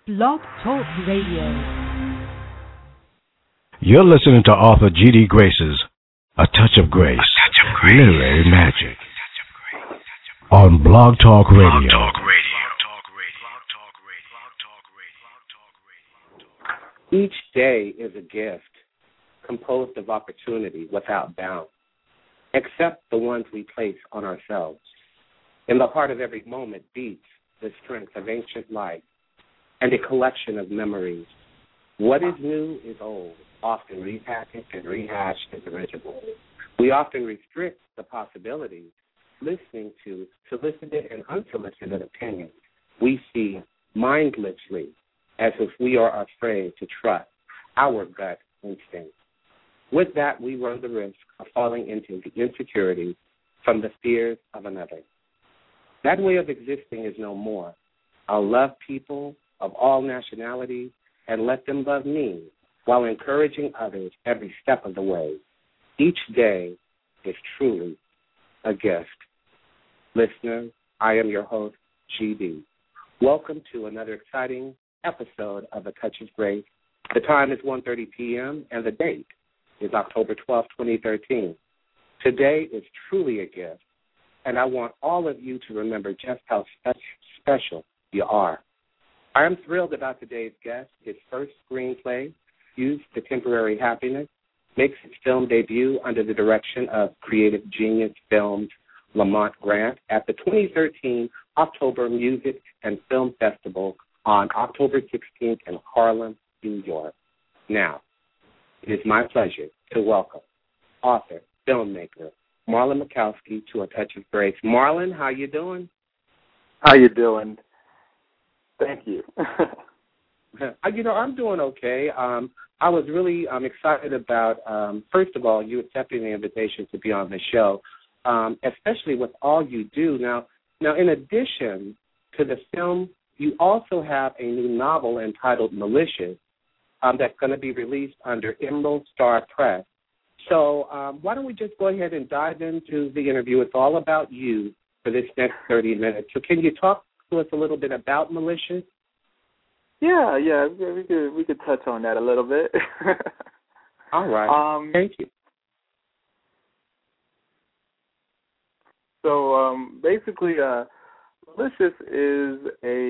Blog Talk Radio. You're listening to author G.D. Grace's A Touch of Grace, Literary Magic, on Blog Talk Radio. Each day is a gift composed of opportunity without bound, except the ones we place on ourselves. In the heart of every moment beats the strength of ancient life and a collection of memories. What is new is old, often repackaged and rehashed as original. We often restrict the possibilities, listening to solicited and unsolicited opinions. We see mindlessly, as if we are afraid to trust our gut instinct. With that, we run the risk of falling into the insecurity from the fears of another. That way of existing is no more. I'll love people of all nationalities and let them love me while encouraging others every step of the way. Each day is truly a gift. Listeners, I am your host, G.D. Welcome to another exciting episode of A Touch of Grace. The time is 1:30 p.m. and the date is October 12, 2013. Today is truly a gift, and I want all of you to remember just how special you are. I am thrilled about today's guest. His first screenplay, Youth to Temporary Happiness, makes its film debut under the direction of Creative Genius Films' Lamont Grant at the 2013 October Music and Film Festival on October 16th in Harlem, New York. Now, it is my pleasure to welcome author, filmmaker, Marlon Mikowski to A Touch of Grace. Marlon, how you doing? How you doing? Thank you. I'm doing okay. I was really excited about, first of all, you accepting the invitation to be on the show, especially with all you do. Now, in addition to the film, you also have a new novel entitled Malicious that's going to be released under Emerald Star Press. So why don't we just go ahead and dive into the interview? It's all about you for this next 30 minutes. So can you talk to us a little bit about Malicious? Yeah, we could touch on that a little bit. All right. Thank you. So basically, Malicious is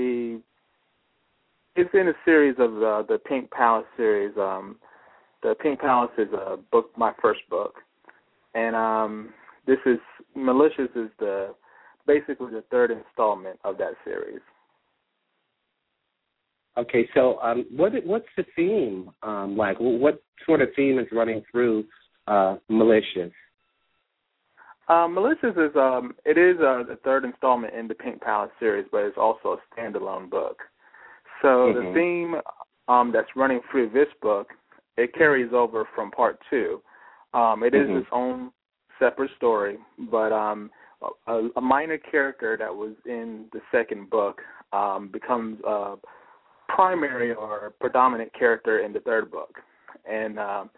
it's in a series of the Pink Palace series. The Pink Palace is my first book, and Malicious is basically the third installment of that series. Okay, so what's the theme like? What sort of theme is running through Malicious? Malicious is the third installment in the Pink Palace series, but it's also a standalone book. So the theme that's running through this book, it carries over from part 2. It is its own separate story, but a minor character that was in the second book becomes a primary or predominant character in the third book. And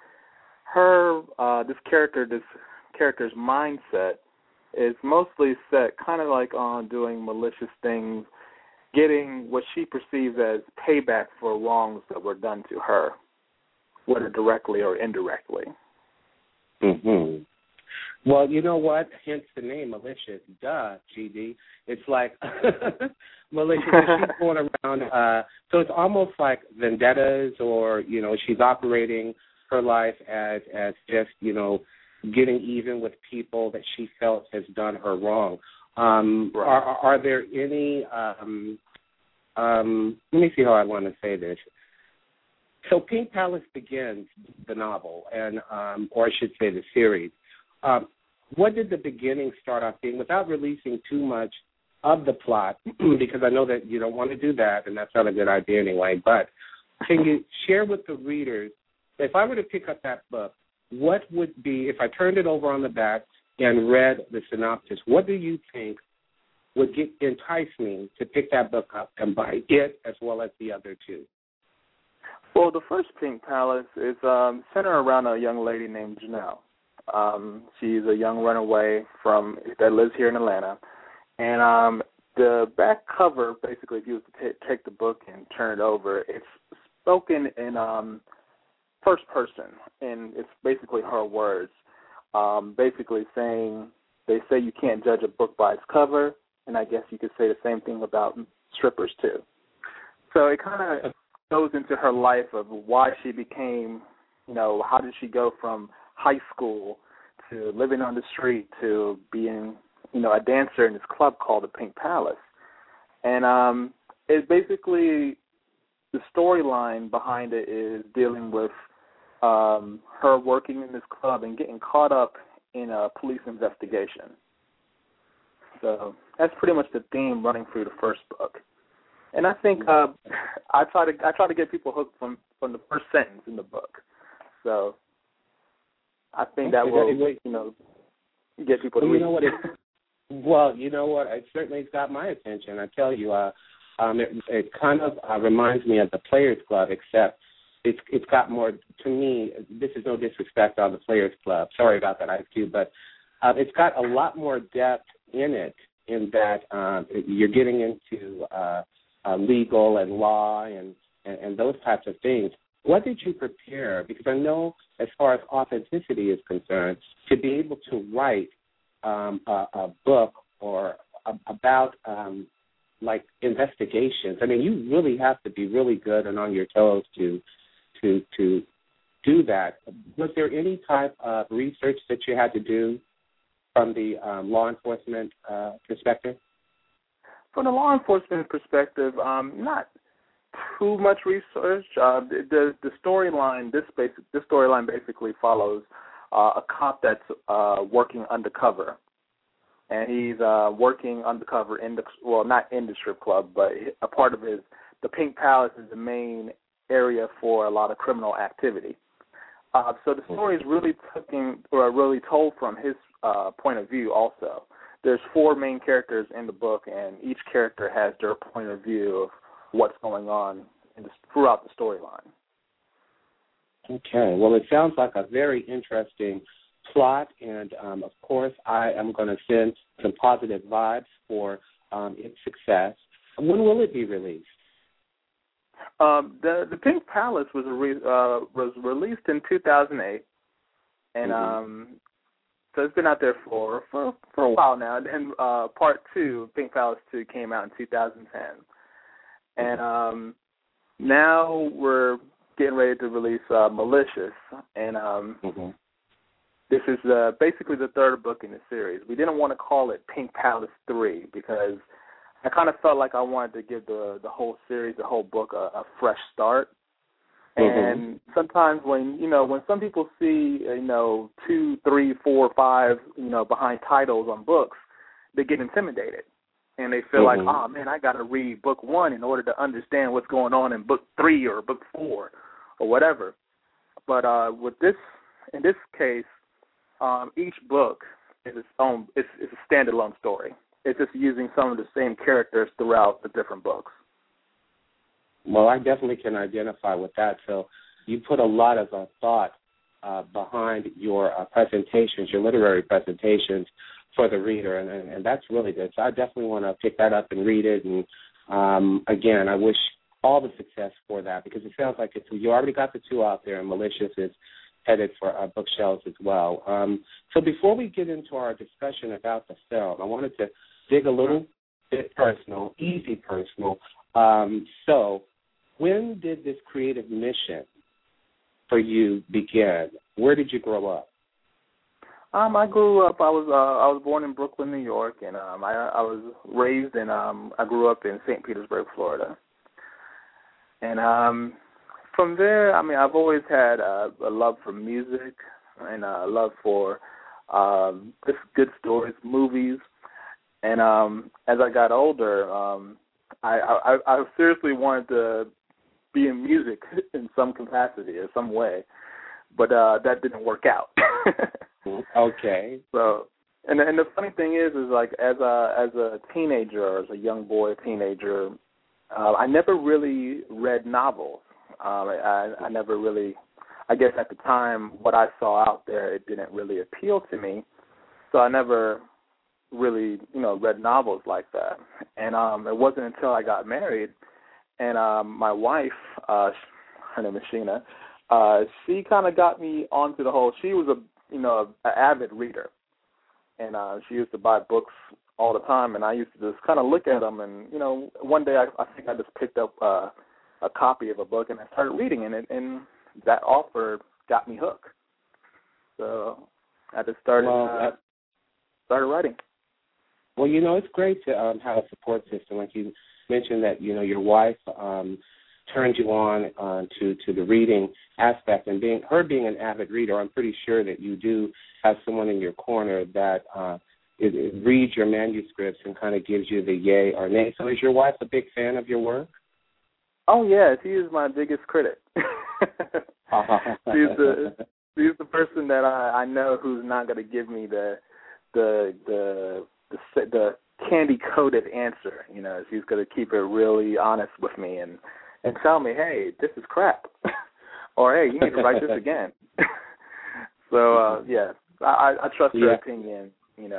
this character's mindset is mostly set kind of like on doing malicious things, getting what she perceives as payback for wrongs that were done to her, whether directly or indirectly. Mm-hmm. Well, you know what? Hence the name Malicious. Duh, GD. It's like malicious. She's going around. So it's almost like vendettas, or she's operating her life as just getting even with people that she felt has done her wrong. Right. Are there any? Let me see how I want to say this. So Pink Palace begins the novel, and or I should say the series. What did the beginning start off being, without releasing too much of the plot, because I know that you don't want to do that, and that's not a good idea anyway, but can you share with the readers, if I were to pick up that book, what would be, if I turned it over on the back and read the synopsis, what do you think would entice me to pick that book up and buy it as well as the other two? Well, the first Pink Palace is centered around a young lady named Janelle. She's a young runaway that lives here in Atlanta. And The back cover, basically, if you was to take the book and turn it over, it's spoken in first person, and it's basically her words, basically saying, they say you can't judge a book by its cover, and I guess you could say the same thing about strippers, too. So it kind of goes into her life of why she became, how did she go from high school to living on the street to being, a dancer in this club called the Pink Palace. And it's basically, the storyline behind it is dealing with her working in this club and getting caught up in a police investigation. So that's pretty much the theme running through the first book. And I think I try to get people hooked from the first sentence in the book. So I think that will, get people to read. Well, you know what? It certainly got my attention. I tell you, it kind of reminds me of the Players Club, except it's got more, to me, this is no disrespect on the Players Club. Sorry about that, IQ, but it's got a lot more depth in it, in that you're getting into legal and law and those types of things. What did you prepare? Because I know, as far as authenticity is concerned, to be able to write a book or about like investigations. I mean, you really have to be really good and on your toes to do that. Was there any type of research that you had to do from the law enforcement perspective? From the law enforcement perspective, not too much research. The storyline, this storyline basically follows a cop that's working undercover, and he's working undercover in not in the strip club, but a part of the Pink Palace is the main area for a lot of criminal activity. So the story is really told from his point of view. Also, there's 4 main characters in the book, and each character has their point of view of what's going on throughout the storyline. Okay. Well, it sounds like a very interesting plot, and, of course, I am going to send some positive vibes for its success. When will it be released? The Pink Palace was released in 2008, and so it's been out there for a while now. And then Part 2, Pink Palace 2, came out in 2010. And now we're getting ready to release Malicious, and this is basically the 3rd book in the series. We didn't want to call it Pink Palace 3 because I kind of felt like I wanted to give the whole series, the whole book, a fresh start. And sometimes when some people see 2, 3, 4, 5 behind titles on books, they get intimidated. And they feel like, oh, man, I got to read book 1 in order to understand what's going on in book 3 or book 4 or whatever. But in this case, each book is its own. It's a standalone story. It's just using some of the same characters throughout the different books. Well, I definitely can identify with that. So you put a lot of thought behind your presentations, your literary presentations, for the reader, and that's really good. So I definitely want to pick that up and read it. And again, I wish all the success for that, because it sounds like you already got the 2 out there, and Malicious is headed for bookshelves as well. So before we get into our discussion about the film, I wanted to dig a little bit personal, easy personal. So when did this creative mission for you begin? Where did you grow up? I grew up. I was born in Brooklyn, New York, and I was raised in. I grew up in St. Petersburg, Florida, and from there, I mean, I've always had a love for music and a love for just good stories, movies, and as I got older, I seriously wanted to be in music in some capacity or some way, but that didn't work out. Okay. So, and the funny thing is like as a teenager, or as a young boy teenager, I never really read novels. I never really, I guess at the time, what I saw out there, it didn't really appeal to me. So I never really, read novels like that. And it wasn't until I got married and my wife, her name is Sheena, she kind of got me onto the whole. She was an avid reader, and she used to buy books all the time, and I used to just kind of look at them. And one day I think I just picked up a copy of a book and I started reading it, and that offer got me hooked. So I just started writing. Well, it's great to have a support system. Like you mentioned that, your wife turned you on to the reading aspect, and being an avid reader, I'm pretty sure that you do have someone in your corner that reads your manuscripts and kind of gives you the yay or nay. So is your wife a big fan of your work? Oh, yeah, she is my biggest critic. She's the person that I know who's not going to give me the candy-coated answer. She's going to keep it really honest with me and tell me, hey, this is crap, or hey, you need to write this again. So yeah, I trust her opinion.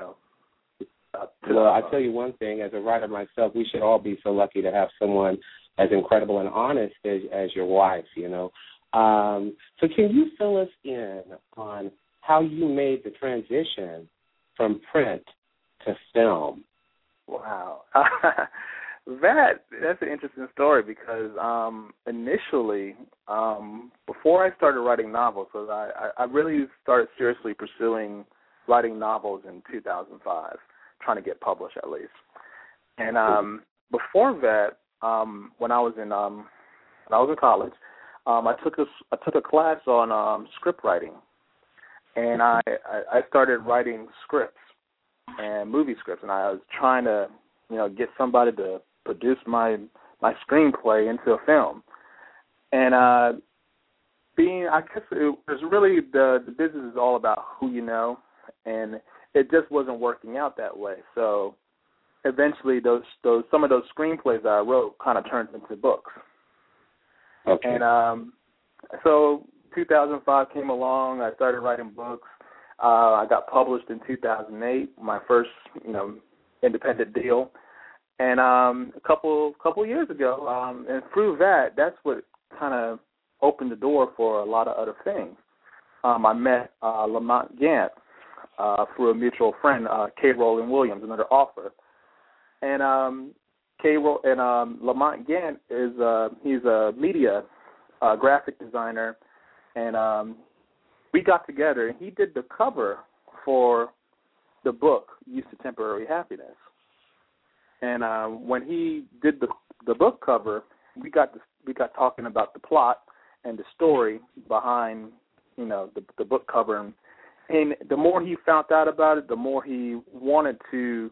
Well, I tell you one thing, as a writer myself, we should all be so lucky to have someone as incredible and honest as your wife. So can you fill us in on how you made the transition from print to film? Wow. That's an interesting story because initially, before I started writing novels, because I really started seriously pursuing writing novels in 2005, trying to get published at least. And before that, when I was in college, I took a class on script writing, and I started writing scripts and movie scripts, and I was trying to get somebody to produce my screenplay into a film. And I guess it was really the business is all about who you know, and it just wasn't working out that way. So eventually, some of those screenplays that I wrote kind of turned into books. Okay. And so 2005 came along. I started writing books. I got published in 2008, my first independent deal. And a couple years ago, and through that's what kind of opened the door for a lot of other things. I met Lamont Gant through a mutual friend, K. Rowland Williams, another author. And Lamont Gant he's a media graphic designer, and we got together, and he did the cover for the book Used to Temporary Happiness. And when he did the book cover, we got talking about the plot and the story behind the book cover, and the more he found out about it, the more he wanted to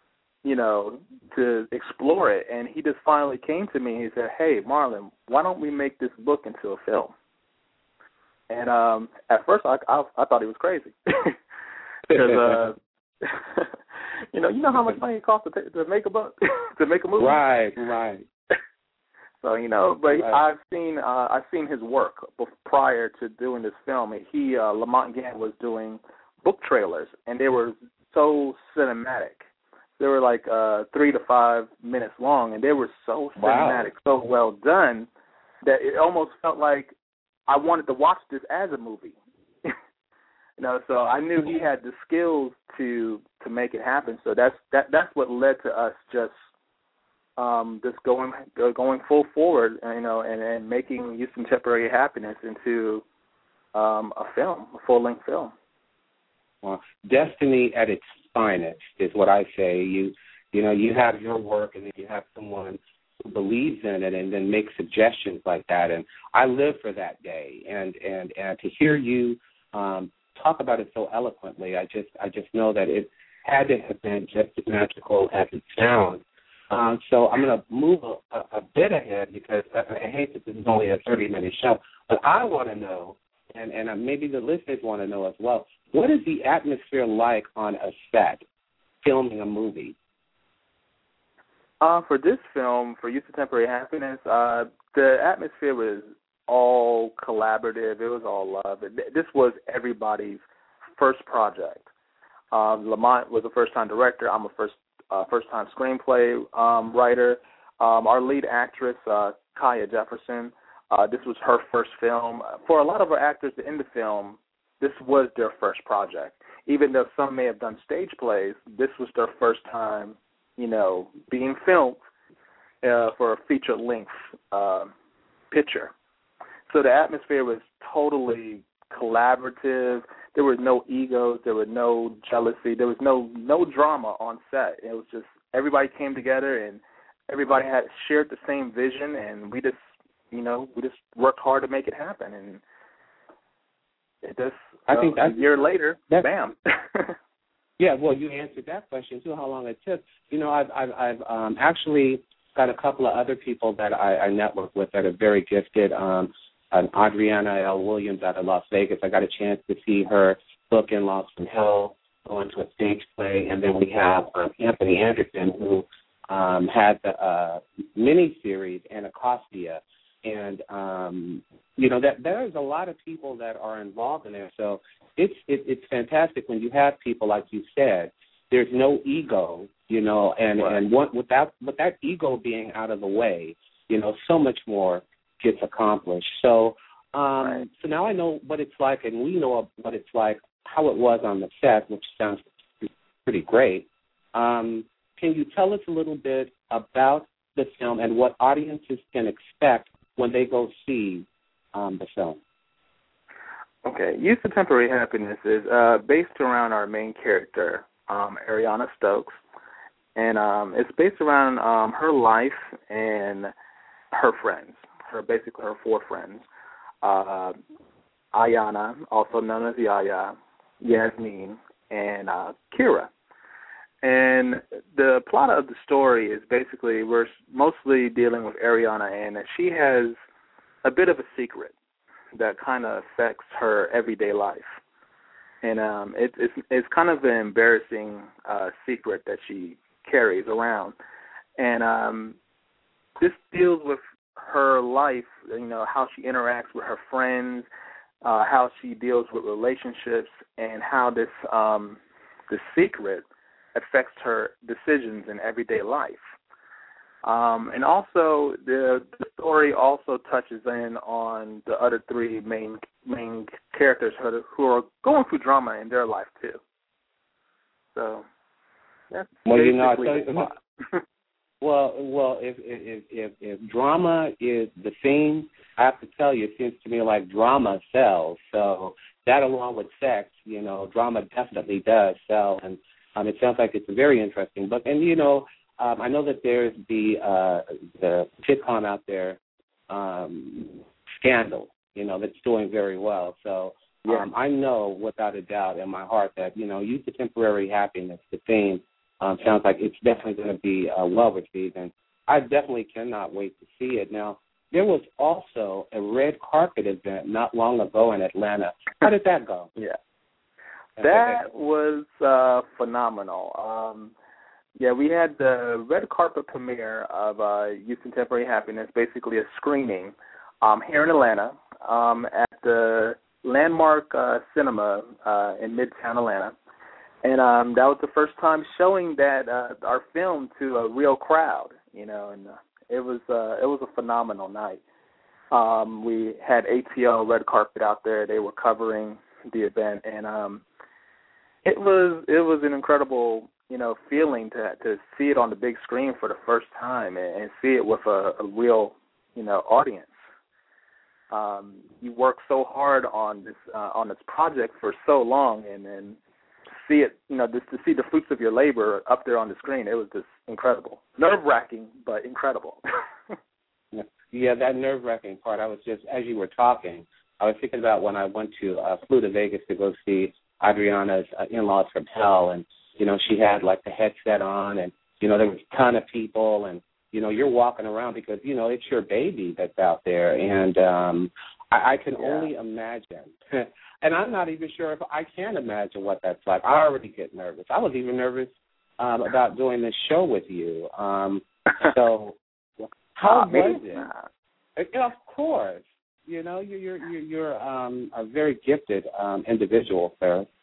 explore it. And he just finally came to me and he said, "Hey, Marlon, why don't we make this book into a film?" And at first I thought he was crazy because you know how much money it costs to make a book, to make a movie. Right. So but right. I've seen his work prior to doing this film. Lamont Gant was doing book trailers, and they were so cinematic. They were like 3 to 5 minutes long, and they were so cinematic, so well done that it almost felt like I wanted to watch this as a movie. So I knew he had the skills to make it happen. So that's what led to us just going full forward, and making Used to Temporary Happiness into a film, a full-length film. Well, destiny at its finest is what I say. You have your work, and then you have someone who believes in it and then makes suggestions like that. And I live for that day. And to hear you talk about it so eloquently, I just know that it had to have been just as magical as it sounds. So I'm going to move a bit ahead because I hate that this is only a 30-minute show, but I want to know, and maybe the listeners want to know as well, what is the atmosphere like on a set filming a movie? For this film, for Used to Temporary Happiness, the atmosphere was all collaborative. It was all love. This was everybody's first project. Lamont was a first-time director. I'm a first-time screenplay writer. Our lead actress, Kaya Jefferson, this was her first film. For a lot of our actors in the film, this was their first project. Even though some may have done stage plays, this was their first time, being filmed for a feature-length picture. So the atmosphere was totally collaborative. There were no egos. There was no jealousy. There was no drama on set. It was just everybody came together and everybody had shared the same vision, and we just worked hard to make it happen. And it just, I think a year later, bam. Yeah, well, you answered that question too. How long it took? I've actually got a couple of other people that I network with that are very gifted. Adriana L. Williams out of Las Vegas. I got a chance to see her book In Laws from Hell go into a stage play, and then we have Anthony Anderson, who had the mini-series Anacostia. And, that there's a lot of people that are involved in there. So it's fantastic when you have people, like you said, there's no ego, and with that ego being out of the way, so much more gets accomplished. So so now I know what it's like, and we know what it's like, how it was on the set, which sounds pretty great. Can you tell us a little bit about the film and what audiences can expect when they go see the film? Okay. Youth of Temporary Happiness is based around our main character, Ariana Stokes, and it's based around her life and her friends, basically her four friends, Ayana, also known as Yaya, Yasmin, and Kira. And the plot of the story is basically we're mostly dealing with Ariana, and she has a bit of a secret that kind of affects her everyday life. And it's kind of an embarrassing secret that she carries around. And this deals with her life, how she interacts with her friends, how she deals with relationships, and how this secret affects her decisions in everyday life. And also, the story also touches in on the other three main characters who are going through drama in their life too. So that's basically the plot. Well, if drama is the theme, I have to tell you, it seems to me like drama sells. So that, along with sex, drama definitely does sell, and it sounds like it's a very interesting book. And I know that there's the sitcom out there, Scandal, that's doing very well. So I know without a doubt in my heart that Youth of Temporary Happiness, the theme, sounds like it's definitely going to be well received, and I definitely cannot wait to see it. Now, there was also a red carpet event not long ago in Atlanta. How did that go? Yeah. That was phenomenal. We had the red carpet premiere of Youth and Temporary Happiness, basically a screening here in Atlanta at the Landmark Cinema in Midtown Atlanta. And that was the first time showing that our film to a real crowd, and it was a phenomenal night. We had ATL Red Carpet out there. They were covering the event, and it was an incredible, feeling to see it on the big screen for the first time and see it with a real, audience. You work so hard on this project for so long, and then see it, just to see the fruits of your labor up there on the screen, it was just incredible. Nerve-wracking, but incredible. Yeah, that nerve-wracking part, I was just, as you were talking, I was thinking about when I flew to Vegas to go see Adriana's In-Laws from Hell, and, she had, like, the headset on, and, there was a ton of people, and, you're walking around because, it's your baby that's out there, and I can only imagine. And I'm not even sure if I can imagine what that's like. I already get nervous. I was even nervous about doing this show with you. So how was it? Of course. You're a very gifted individual, sir.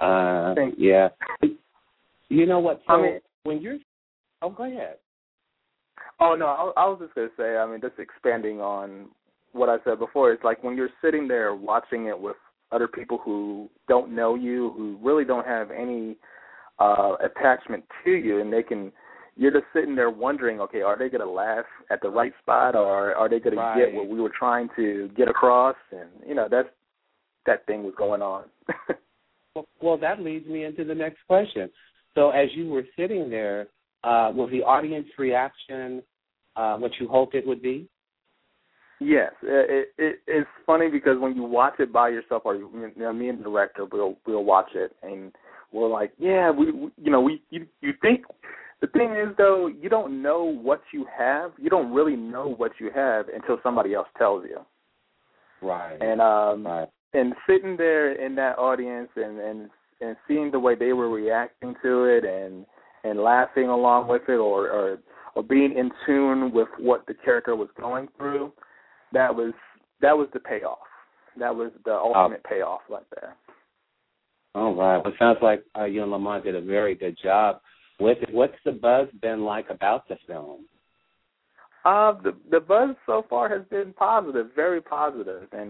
Yeah. You know what? So I mean, when you're, go ahead. Oh no, I was just gonna say. I mean, just expanding on what I said before. It's like when you're sitting there watching it with other people who don't know you, who really don't have any attachment to you, and you're just sitting there wondering, okay, are they going to laugh at the right spot, or are they going to get what we were trying to get across? And that thing was going on. Well, that leads me into the next question. So as you were sitting there, was the audience reaction what you hoped it would be? Yes, it's funny because when you watch it by yourself, or me and the director, we'll watch it and we're like, yeah, you think. The thing is, though, you don't know what you have. You don't really know what you have until somebody else tells you. Right. And and sitting there in that audience and seeing the way they were reacting to it and laughing along with it, or being in tune with what the character was going through, that was the payoff. That was the ultimate payoff right there. All right. Well, it sounds like you and Lamont did a very good job with it. What's the buzz been like about the film? The buzz so far has been positive, very positive, and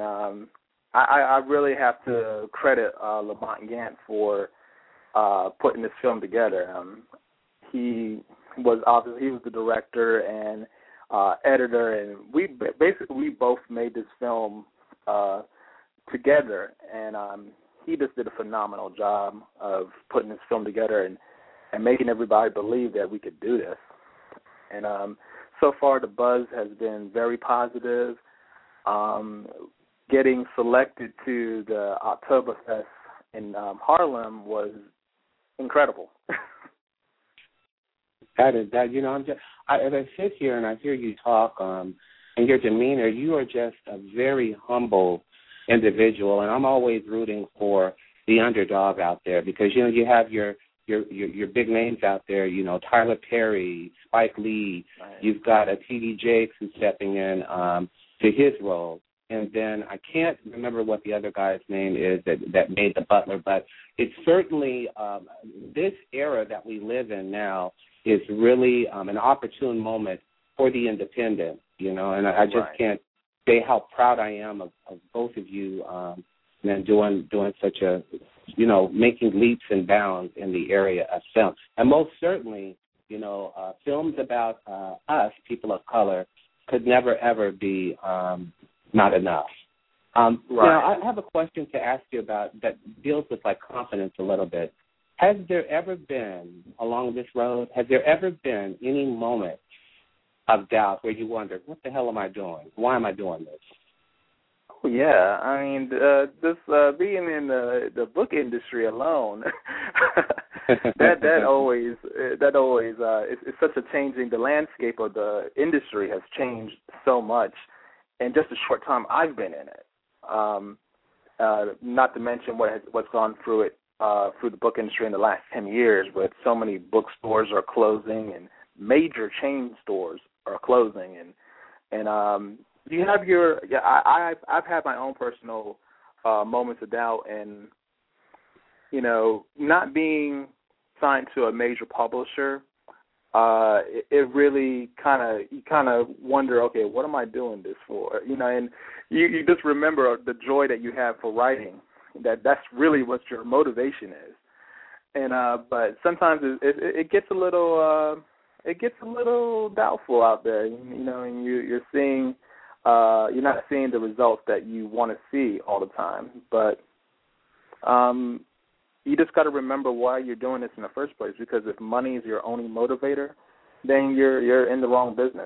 I really have to credit Lamont Gant for putting this film together. He was the director and editor, and we both made this film together, and he just did a phenomenal job of putting this film together and making everybody believe that we could do this. And so far the buzz has been very positive. Getting selected to the Oktoberfest in Harlem was incredible. That is that. As I sit here and I hear you talk, and your demeanor, you are just a very humble individual, and I'm always rooting for the underdog out there because you have your big names out there. Tyler Perry, Spike Lee. Right. You've got a T.D. Jakes who's stepping in to his role. And then I can't remember what the other guy's name is that made The Butler, but it's certainly this era that we live in now is really an opportune moment for the independent, and I just can't say how proud I am of both of you and doing such a, making leaps and bounds in the area of film. And most certainly, films about us, people of color, could never, ever be not enough. Now, I have a question to ask you about that deals with confidence a little bit. Has there ever been, along this road, any moment of doubt where you wonder, what the hell am I doing? Why am I doing this? Oh, yeah. I mean, this being in the book industry alone, that always it's such a changing. The landscape of the industry has changed so much in just a short time I've been in it. Not to mention what's gone through it through the book industry in the last 10 years, with so many bookstores are closing and major chain stores are closing, and you have I've had my own personal moments of doubt, and not being signed to a major publisher, it really kind of wonder, okay, what am I doing this for? And you just remember the joy that you have for writing. That's really what your motivation is. And but sometimes it gets a little doubtful out there, and you're seeing you're not seeing the results that you want to see all the time. But you just got to remember why you're doing this in the first place, because if money is your only motivator, then you're in the wrong business.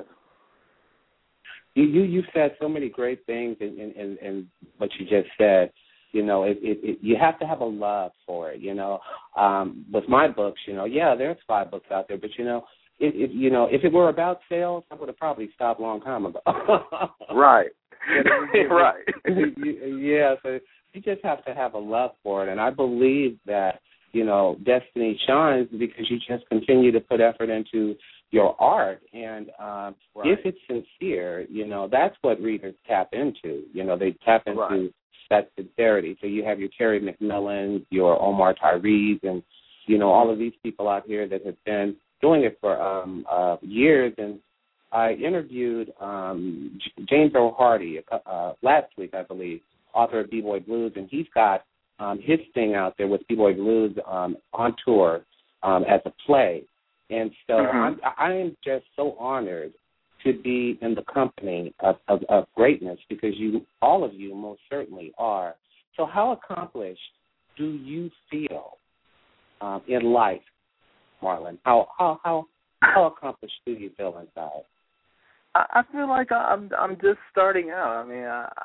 You said so many great things in what you just said. You have to have a love for it. With my books, there's 5 books out there, but if it were about sales, I would have probably stopped a long time ago. Right. Right. Yeah. So you just have to have a love for it, and I believe that Destiny shines because you just continue to put effort into your art. And if it's sincere, that's what readers tap into. They tap into that sincerity. So you have your Terry McMillan, your Omar Tyrese, and, all of these people out here that have been doing it for years. And I interviewed James O'Hardy last week, I believe, author of B-Boy Blues, and he's got his thing out there with B-Boy Blues on tour as a play. And so I am just so honored to be in the company of greatness, because all of you most certainly are. So how accomplished do you feel in life, Marlon? How accomplished do you feel inside? I feel like I'm just starting out. I mean,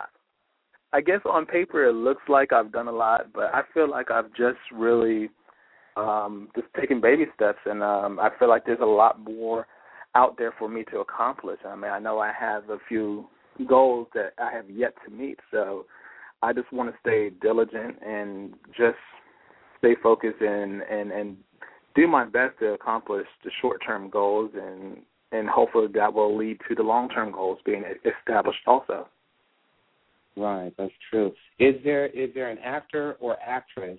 I guess on paper it looks like I've done a lot, but I feel like I've just really just taken baby steps, and I feel like there's a lot more out there for me to accomplish. I mean, I know I have a few goals that I have yet to meet, so I just want to stay diligent and just stay focused and do my best to accomplish the short-term goals, and hopefully that will lead to the long-term goals being established also. Right, that's true. Is there an actor or actress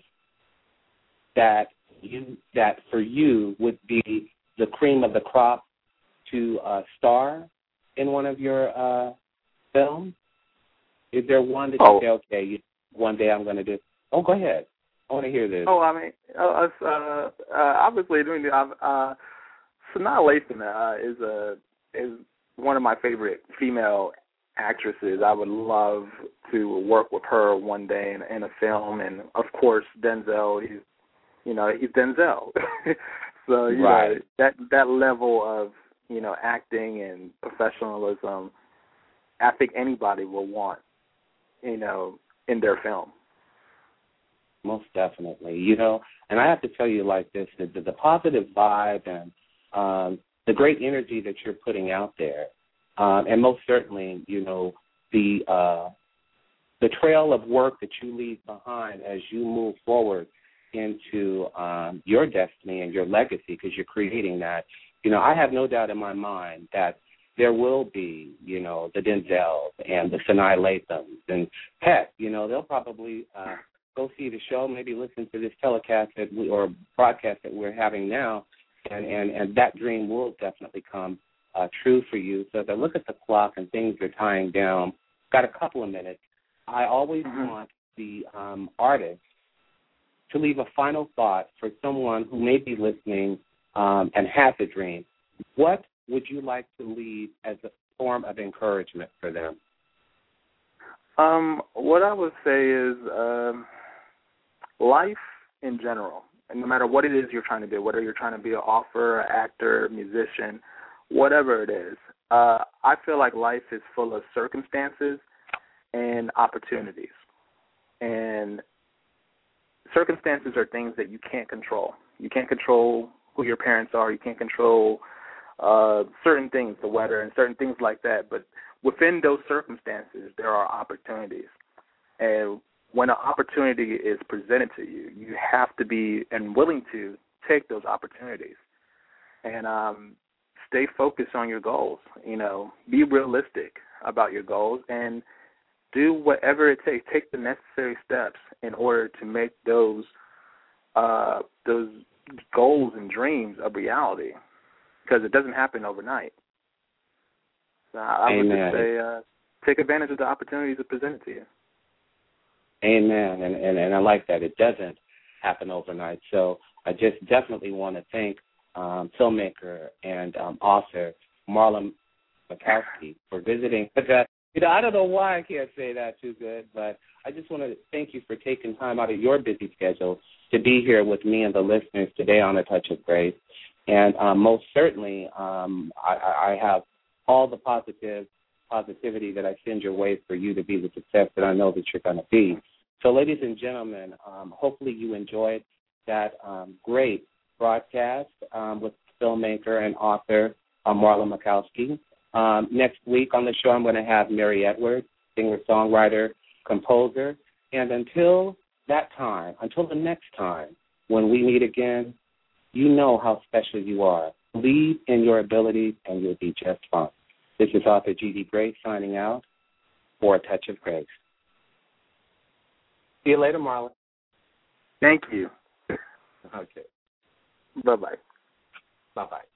that for you would be the cream of the crop to star in one of your films? Is there one that you say, okay, one day I'm going to do? Oh, go ahead. I want to hear this. Oh, I mean, obviously, doing the Sanaa Lathan is one of my favorite female actresses. I would love to work with her one day in a film, and of course Denzel. He's Denzel. So that level of acting and professionalism, I think anybody will want in their film. Most definitely, and I have to tell you like this: the positive vibe and the great energy that you're putting out there. And most certainly, the trail of work that you leave behind as you move forward into your destiny and your legacy, because you're creating that. I have no doubt in my mind that there will be, the Denzels and the Sanaa Lathans, and heck, they'll probably go see the show, maybe listen to this telecast or broadcast that we're having now, and that dream will definitely come true for you. So as I look at the clock and things are tying down, got a couple of minutes. I always want the artist to leave a final thought for someone who may be listening and has a dream. What would you like to leave as a form of encouragement for them? What I would say is life in general, and no matter what it is you're trying to do, whether you're trying to be an author, an actor, musician, whatever it is, I feel like life is full of circumstances and opportunities. And circumstances are things that you can't control. You can't control who your parents are. You can't control certain things, the weather and certain things like that. But within those circumstances, there are opportunities. And when an opportunity is presented to you, you have to be and willing to take those opportunities. And stay focused on your goals. Be realistic about your goals and do whatever it takes. Take the necessary steps in order to make those goals and dreams a reality, because it doesn't happen overnight. So I would just say take advantage of the opportunities that are presented to you. Amen. And I like that. It doesn't happen overnight. So I just definitely want to thank filmmaker and author Marlon Makowski for visiting. I don't know why I can't say that too good, but I just want to thank you for taking time out of your busy schedule to be here with me and the listeners today on A Touch of Grace. And most certainly, I have all the positivity that I send your way for you to be the success that I know that you're going to be. So, ladies and gentlemen, hopefully you enjoyed that great broadcast with filmmaker and author Marlon Makowski. Next week on the show, I'm going to have Mary Edwards, singer-songwriter, composer. And until the next time, when we meet again, you know how special you are. Believe in your abilities, and you'll be just fine. This is author G.D. Grace signing out for A Touch of Grace. See you later, Marlon. Thank you. Okay. Bye-bye. Bye-bye.